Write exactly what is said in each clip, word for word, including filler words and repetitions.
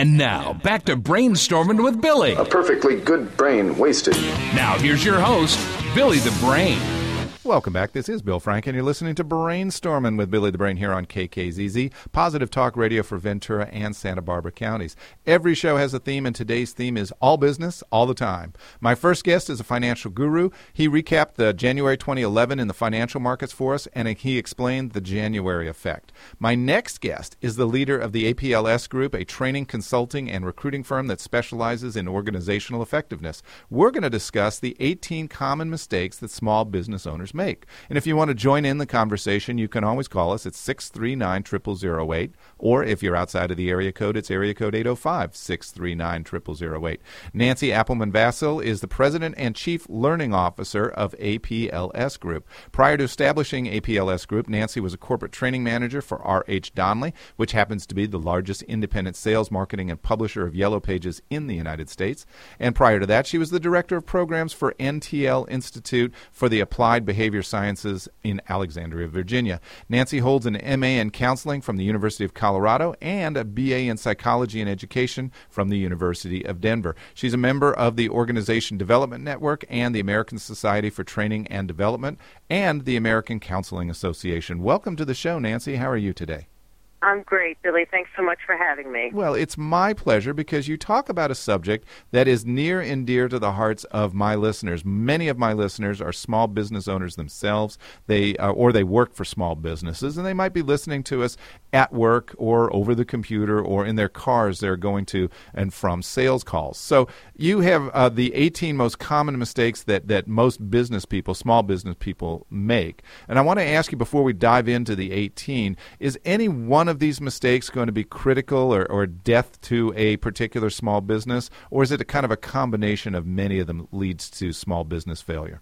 And now, back to Brainstorming with Billy. A perfectly good brain wasted. Now, here's your host, Billy the Brain. Welcome back. This is Bill Frank, and you're listening to Brainstorming with Billy the Brain here on K K Z Z, Positive Talk Radio for Ventura and Santa Barbara counties. Every show has a theme, and today's theme is all business, all the time. My first guest is a financial guru. He recapped the January twenty eleven in the financial markets for us, and he explained the January effect. My next guest is the leader of the A P L S Group, a training, consulting, and recruiting firm that specializes in organizational effectiveness. We're going to discuss the eighteen common mistakes that small business owners make. And if you want to join in the conversation, you can always call us at six three nine, zero zero zero eight, or if you're outside of the area code, it's area code eight oh five, six three nine, zero zero zero eight. Nancy Appleman-Vassell is the President and Chief Learning Officer of A P L S Group. Prior to establishing A P L S Group, Nancy was a corporate training manager for R H Donnelly, which happens to be the largest independent sales, marketing, and publisher of Yellow Pages in the United States. And prior to that, she was the Director of Programs for N T L Institute for the Applied Behavior Sciences in Alexandria, Virginia. Nancy holds an M A in Counseling from the University of Colorado and a B A in Psychology and Education from the University of Denver. She's a member of the Organization Development Network and the American Society for Training and Development and the American Counseling Association. Welcome to the show, Nancy. How are you today? I'm great, Billy. Thanks so much for having me. Well, it's my pleasure because you talk about a subject that is near and dear to the hearts of my listeners. Many of my listeners are small business owners themselves, they uh, or they work for small businesses, and they might be listening to us at work or over the computer or in their cars. They're going to and from sales calls. So you have uh, the eighteen most common mistakes that, that most business people, small business people make. And I want to ask you before we dive into the eighteen, is any one of these mistakes going to be critical or, or death to a particular small business, or is it a kind of a combination of many of them leads to small business failure?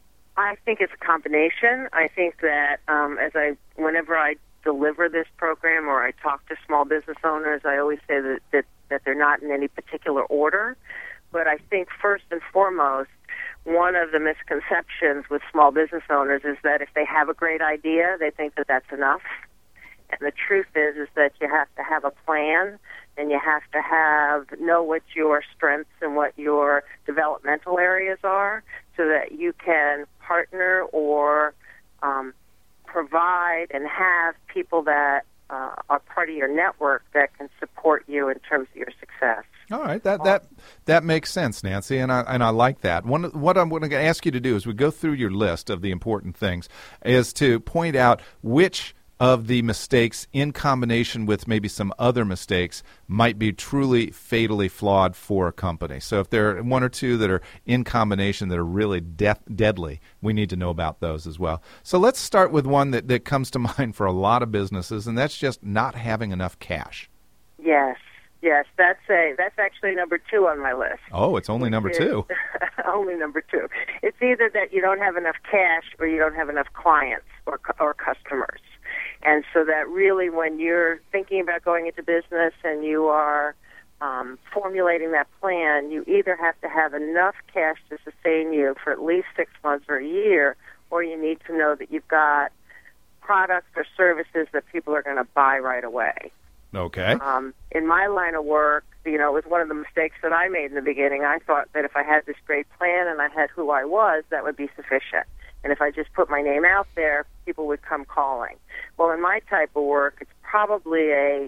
I think it's a combination. I think that um, as I, whenever I deliver this program or I talk to small business owners, I always say that, that, that they're not in any particular order. But I think first and foremost, one of the misconceptions with small business owners is that if they have a great idea, they think that that's enough. And the truth is, is that you have to have a plan, and you have to have know what your strengths and what your developmental areas are, so that you can partner or um, provide and have people that uh, are part of your network that can support you in terms of your success. All right, that that that makes sense, Nancy, and I and I like that. One, what I'm going to ask you to do as we go through your list of the important things is to point out which of the mistakes in combination with maybe some other mistakes might be truly fatally flawed for a company. So if there are one or two that are in combination that are really death, deadly, we need to know about those as well. So let's start with one that, that comes to mind for a lot of businesses, and that's just not having enough cash. Yes. Yes, that's a that's actually number two on my list. Oh, it's only number two. Only number two. It's either that you don't have enough cash or you don't have enough clients or or customers. And so that really, when you're thinking about going into business and you are um, formulating that plan, you either have to have enough cash to sustain you for at least six months or a year, or you need to know that you've got products or services that people are going to buy right away. Okay. Um, in my line of work, you know, it was one of the mistakes that I made in the beginning. I thought that if I had this great plan and I had who I was, that would be sufficient. And if I just put my name out there, people would come calling. Well, in my type of work, it's probably a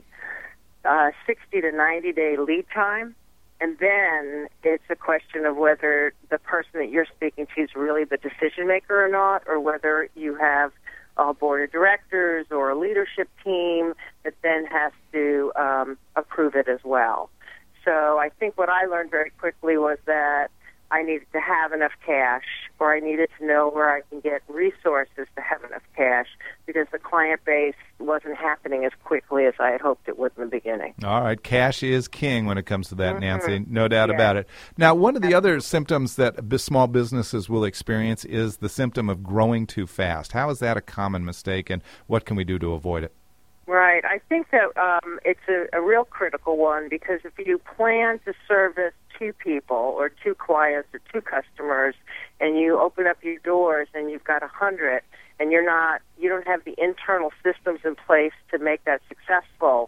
uh, sixty to ninety day lead time. And then it's a question of whether the person that you're speaking to is really the decision maker or not, or whether you have a board of directors or a leadership team that then has to um, approve it as well. So I think what I learned very quickly was that I needed to have enough cash, or I needed to know where I can get resources to have enough cash, because the client base wasn't happening as quickly as I had hoped it would in the beginning. All right. Cash is king when it comes to that, mm-hmm. Nancy. No doubt yeah. about it. Now, one of the other symptoms that small businesses will experience is the symptom of growing too fast. How is that a common mistake, and what can we do to avoid it? Right. I think that um, it's a, a real critical one, because if you plan to service two people or two clients or two customers, and you open up your doors and you've got a hundred, and you're not, you don't have the internal systems in place to make that successful,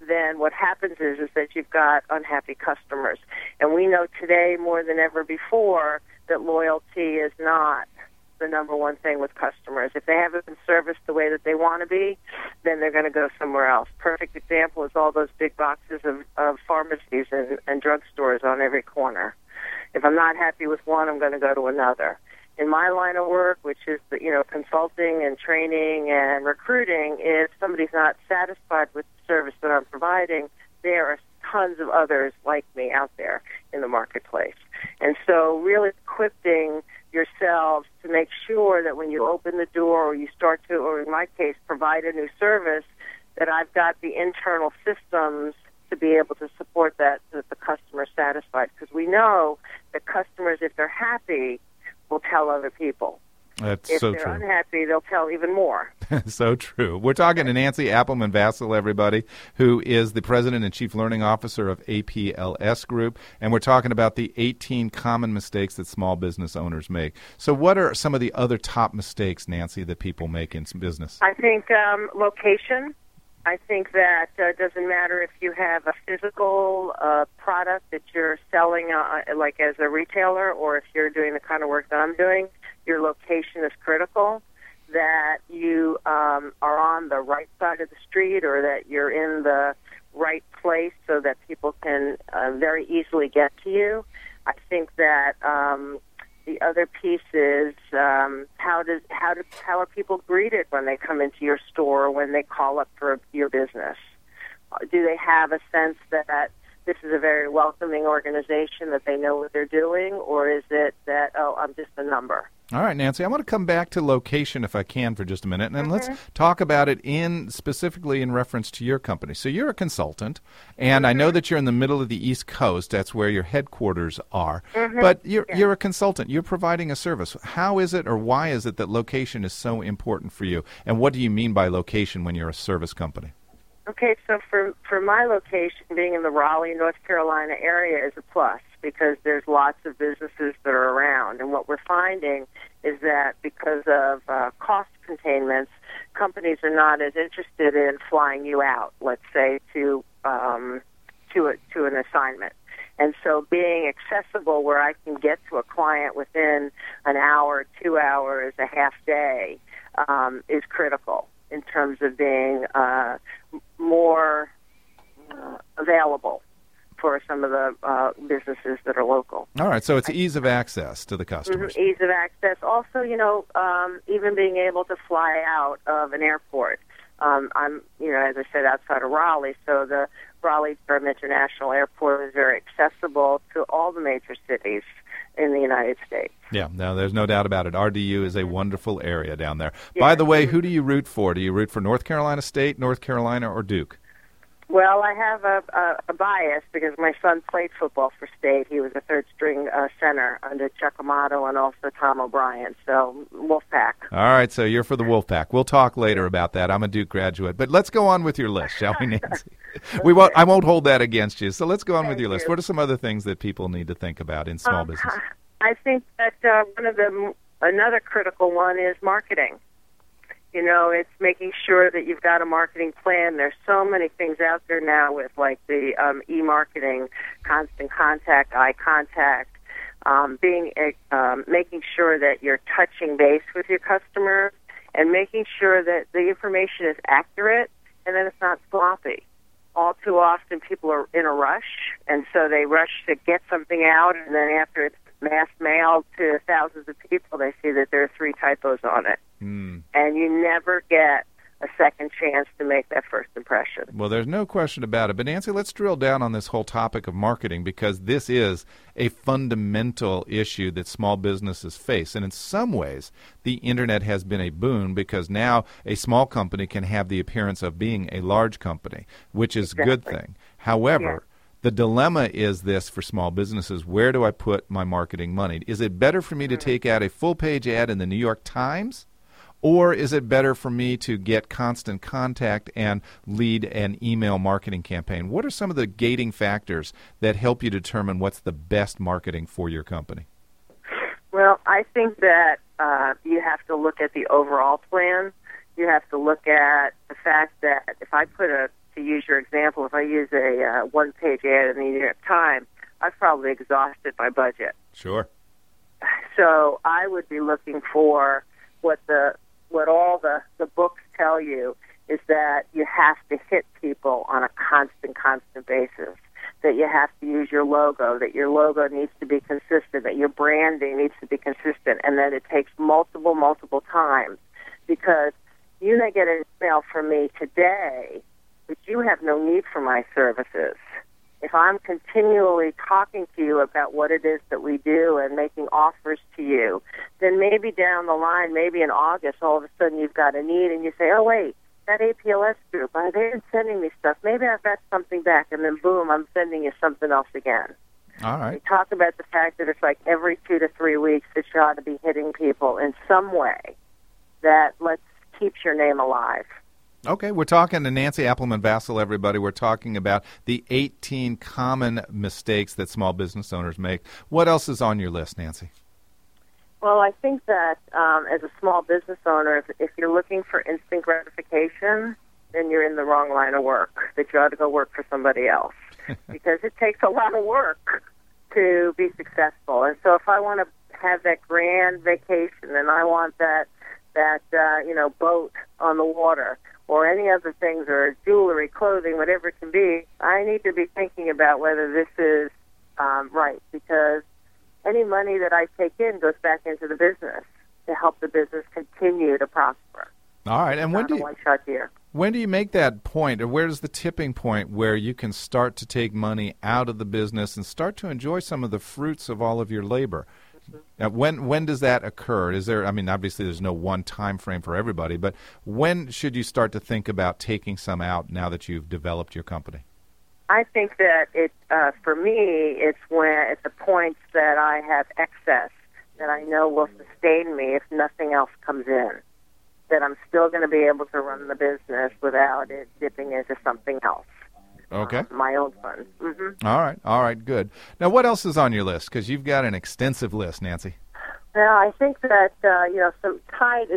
then what happens is, is that you've got unhappy customers. And we know today more than ever before that loyalty is not the number one thing with customers. If they haven't been serviced the way that they want to be, then they're going to go somewhere else. Perfect example is all those big boxes of, of pharmacies and, and drugstores on every corner. If I'm not happy with one, I'm going to go to another. In my line of work, which is the, you know, consulting and training and recruiting, if somebody's not satisfied with the service that I'm providing, there are tons of others like me out there in the marketplace. And so really equipping yourselves to make sure that when you open the door or you start to, or in my case, provide a new service, that I've got the internal systems to be able to support that, so that the customer's satisfied. Because we know that customers, if they're happy, will tell other people. That's if so they're true. unhappy, they'll tell even more. So true. We're talking to Nancy Appelman-Vassell, everybody, who is the President and Chief Learning Officer of A P L S Group, and we're talking about the eighteen common mistakes that small business owners make. So what are some of the other top mistakes, Nancy, that people make in business? I think um, location. I think that uh, it doesn't matter if you have a physical uh, product that you're selling, uh, like as a retailer, or if you're doing the kind of work that I'm doing, your location is critical, that you um, are on the right side of the street or that you're in the right place so that people can uh, very easily get to you. I think that um, the other piece is um, how does how do how are people greeted when they come into your store or when they call up for your business? Uh, do they have a sense that this is a very welcoming organization, that they know what they're doing, or is it that, oh, I'm just a number? All right, Nancy, I want to come back to location if I can for just a minute, and then Mm-hmm. let's talk about it in specifically in reference to your company. So you're a consultant, and Mm-hmm. I know that you're in the middle of the East Coast. That's where your headquarters are. Mm-hmm. But you're Yeah. you're a consultant. You're providing a service. How is it or why is it that location is so important for you? And what do you mean by location when you're a service company? Okay, so for for my location, being in the Raleigh, North Carolina area is a plus because there's lots of businesses that are around. And what we're finding is that because of uh, cost containments, companies are not as interested in flying you out, let's say, to um, to a, to an assignment. And so being accessible where I can get to a client within an hour, two hours, a half day um, is critical in terms of being uh, more uh, available for some of the uh, businesses that are local. All right, so it's ease of access to the customers. Mm-hmm. Ease of access. Also, you know, um, even being able to fly out of an airport. Um, I'm, you know, as I said, outside of Raleigh, so the Raleigh-Durham International Airport is very accessible to all the major cities in the United States. Yeah, no, there's no doubt about it. R D U is a wonderful area down there. Yeah. By the way, who do you root for? Do you root for North Carolina State, North Carolina, or Duke? Well, I have a, a, a bias because my son played football for State. He was a third-string uh, center under Chuck Amato and also Tom O'Brien, so Wolfpack. All right, so you're for the Wolfpack. We'll talk later about that. I'm a Duke graduate. But let's go on with your list, shall we, Nancy? we won't, I won't hold that against you. So let's go on Thank with your list. you. What are some other things that people need to think about in small Um, business? I think that uh, one of the another critical one is marketing. You know, it's making sure that you've got a marketing plan. There's so many things out there now with like the um, e-marketing, constant contact, eye contact, um, being um, making sure that you're touching base with your customers and making sure that the information is accurate and that it's not sloppy. All too often people are in a rush, and so they rush to get something out, and then after it's mass mailed to thousands of people, they see that there are three typos on it. Mm. And you never get a second chance to make that first impression. Well, there's no question about it. But, Nancy, let's drill down on this whole topic of marketing because this is a fundamental issue that small businesses face. And in some ways, the Internet has been a boon because now a small company can have the appearance of being a large company, which is a good Exactly. thing. However, Yeah. the dilemma is this for small businesses. Where do I put my marketing money? Is it better for me to take out a full-page ad in the New York Times? Or is it better for me to get constant contact and lead an email marketing campaign? What are some of the gating factors that help you determine what's the best marketing for your company? Well, I think that uh, you have to look at the overall plan. You have to look at the fact that if I put a to use your example, if I use a uh, one-page ad in the New York Times, I've probably exhausted my budget. Sure. So I would be looking for what the what all the, the books tell you is that you have to hit people on a constant, constant basis, that you have to use your logo, that your logo needs to be consistent, that your branding needs to be consistent, and that it takes multiple, multiple times. Because you may get an email from me today, but you have no need for my services. If I'm continually talking to you about what it is that we do and making offers to you, then maybe down the line, maybe in August, all of a sudden you've got a need and you say, oh, wait, that A P L S group, uh, they've been sending me stuff. Maybe I've got something back, and then boom, I'm sending you something else again. All right. We talk about the fact that it's like every two to three weeks that you ought to be hitting people in some way that lets keeps your name alive. Okay, we're talking to Nancy Appleman-Vassell, everybody. We're talking about the eighteen common mistakes that small business owners make. What else is on your list, Nancy? Well, I think that um, as a small business owner, if, if you're looking for instant gratification, then you're in the wrong line of work, that you ought to go work for somebody else. Because it takes a lot of work to be successful. And so if I want to have that grand vacation and I want that, that uh, you know, boat on the water or any other things or jewelry, clothing, whatever it can be, I need to be thinking about whether this is um, right, because any money that I take in goes back into the business to help the business continue to prosper. All right, and when do you, one-shot deal. When do you make that point, or where's the tipping point where you can start to take money out of the business and start to enjoy some of the fruits of all of your labor? Mm-hmm. Now, when when does that occur? Is there? I mean, obviously, there's no one time frame for everybody, but when should you start to think about taking some out now that you've developed your company? I think that it, uh, for me, it's when at the points that I have excess that I know will sustain me if nothing else comes in, that I'm still going to be able to run the business without it dipping into something else. Okay. Uh, my own funds. Mm-hmm. All right. All right. Good. Now, what else is on your list? Because you've got an extensive list, Nancy. Well, I think that, uh, you know, some tied,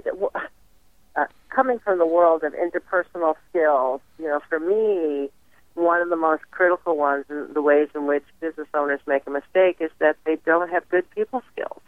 uh, coming from the world of interpersonal skills, you know, for me, one of the most critical ones in the ways in which business owners make a mistake is that they don't have good people skills.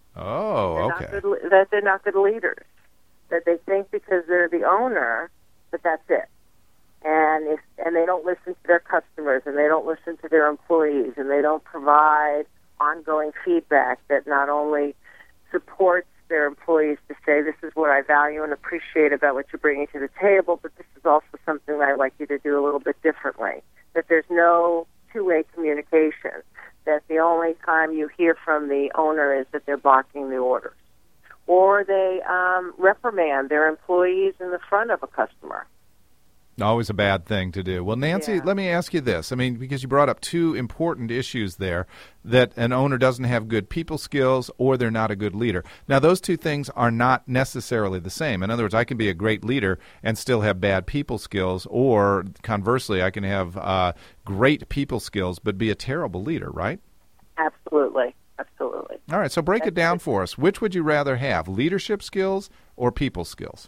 Oh, they're okay. Not good, that they're not good leaders. That they think because they're the owner that that's it. And if and they don't listen to their customers, and they don't listen to their employees, and they don't provide ongoing feedback that not only supports their employees to say, this is what I value and appreciate about what you're bringing to the table, but this is also something that I'd like you to do a little bit differently. That there's no two-way communication. That the only time you hear from the owner is that they're blocking the orders. Or they um, reprimand their employees in the front of a customer. Always a bad thing to do. Well, Nancy, yeah. let me ask you this. I mean, because you brought up two important issues there, that an owner doesn't have good people skills or they're not a good leader. Now, those two things are not necessarily the same. In other words, I can be a great leader and still have bad people skills, or conversely, I can have uh, great people skills but be a terrible leader, right? Absolutely. Absolutely. All right, so break That's it down for us. Which would you rather have, leadership skills or people skills?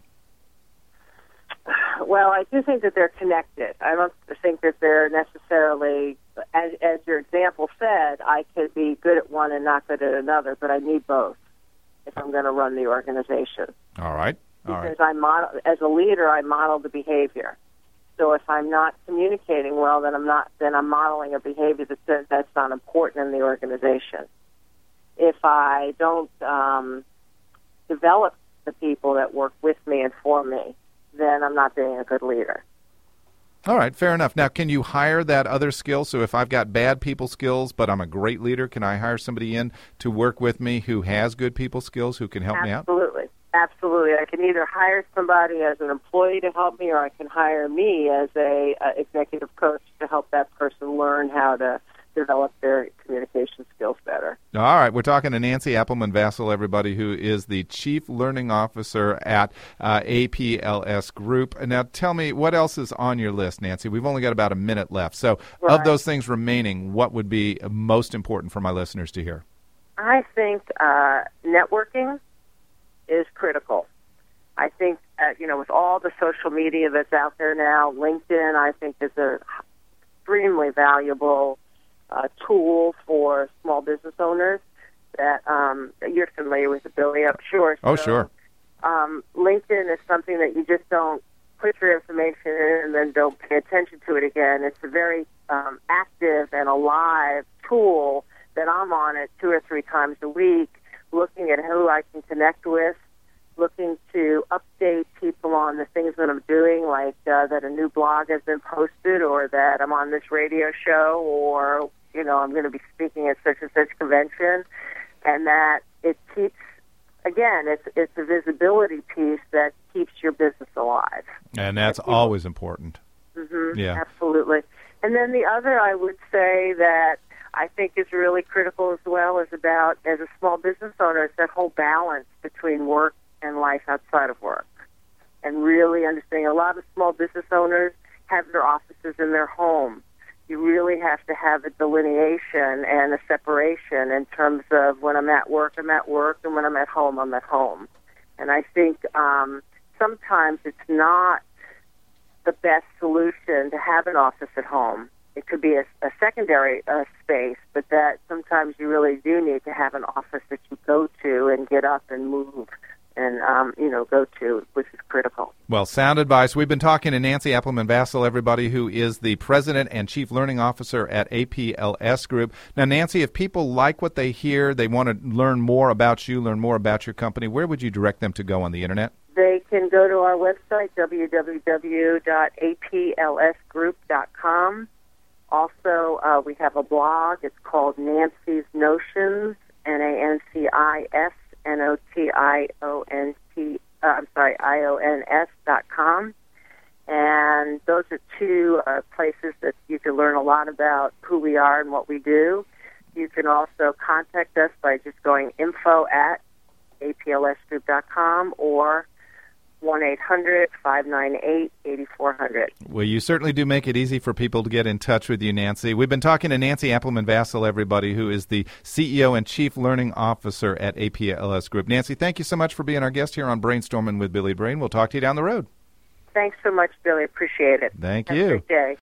Well, I do think that they're connected. I don't think that they're necessarily, as, as your example said, I could be good at one and not good at another, but I need both if I'm going to run the organization. All right. All because right. I model, as a leader, I model the behavior. So if I'm not communicating well, then I'm not. Then I'm modeling a behavior that says that's not important in the organization. If I don't um, develop the people that work with me and for me, then I'm not being a good leader. All right, fair enough. Now, can you hire that other skill? So if I've got bad people skills, but I'm a great leader, can I hire somebody in to work with me who has good people skills, who can help Absolutely. me out? Absolutely. Absolutely. I can either hire somebody as an employee to help me, or I can hire me as a uh, executive coach to help that person learn how to develop their communication skills better. All right. We're talking to Nancy Appleman-Vassell, everybody, who is the Chief Learning Officer at uh, A P L S Group. Now, tell me, what else is on your list, Nancy? We've only got about a minute left. So right. Of those things remaining, what would be most important for my listeners to hear? I think uh, networking is critical. I think that, you know, with all the social media that's out there now, LinkedIn, I think, is an extremely valuable uh, tool for small business owners that um, you're familiar with, Billy, I'm sure. Oh, so, sure. Um, LinkedIn is something that you just don't put your information in and then don't pay attention to it again. It's a very um, active and alive tool that I'm on it two or three times a week, looking at who I can connect with, looking to update people on the things that I'm doing, like uh, that a new blog has been posted or that I'm on this radio show or, you know, I'm going to be speaking at such and such convention, and that it keeps, again, it's it's a visibility piece that keeps your business alive. And that's people, always important. Mm-hmm, yeah. Absolutely. And then the other I would say that I think is really critical as well is about, as a small business owner, is that whole balance between work and life outside of work. And really understanding, a lot of small business owners have their offices in their home. You really have to have a delineation and a separation in terms of when I'm at work, I'm at work, and when I'm at home, I'm at home. And I think um, sometimes it's not the best solution to have an office at home. It could be a, a secondary uh, space, but that sometimes you really do need to have an office that you go to and get up and move and, um, you know, go to, which is critical. Well, sound advice. We've been talking to Nancy Appleman-Vassell, everybody, who is the President and Chief Learning Officer at A P L S Group. Now, Nancy, if people like what they hear, they want to learn more about you, learn more about your company, where would you direct them to go on the Internet? They can go to our website, w w w dot a p l s group dot com. Also, uh, we have a blog. It's called Nancy's Notions, N A N C I S N O T I O N T, uh, I'm sorry, I O N S dot com. And those are two uh, places that you can learn a lot about who we are and what we do. You can also contact us by just going info at a p l s group dot com or one eight hundred five nine eight eight four zero zero. Well, you certainly do make it easy for people to get in touch with you, Nancy. We've been talking to Nancy Appleman-Vassell, everybody, who is the C E O and Chief Learning Officer at A P L S Group. Nancy, thank you so much for being our guest here on Brainstorming with Billy Brain. We'll talk to you down the road. Thanks so much, Billy. Appreciate it. Thank Have you. a great day.